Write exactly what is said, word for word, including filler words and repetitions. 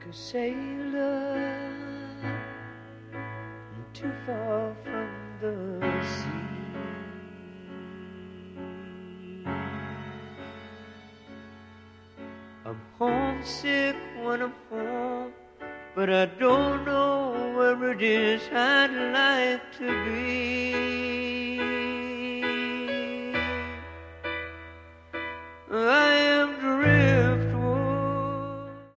a sailor too far from the sea. I'm homesick when I'm home, but I don't know where it is I'd like to be.